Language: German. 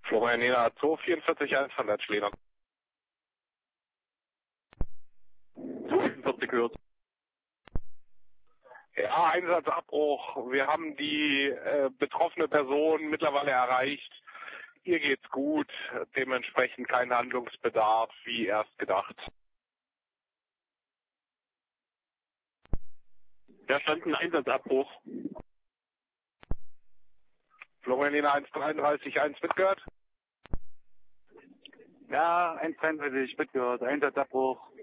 Florian Nena 244-100 Schläger. 245 gehört. Ja, Einsatzabbruch. Wir haben die betroffene Person mittlerweile erreicht. Ihr geht's gut, dementsprechend kein Handlungsbedarf, wie erst gedacht. Verstanden, Einsatzabbruch. Florian Nena 133-1 mitgehört. Ja, 133 mitgehört, Einsatzabbruch.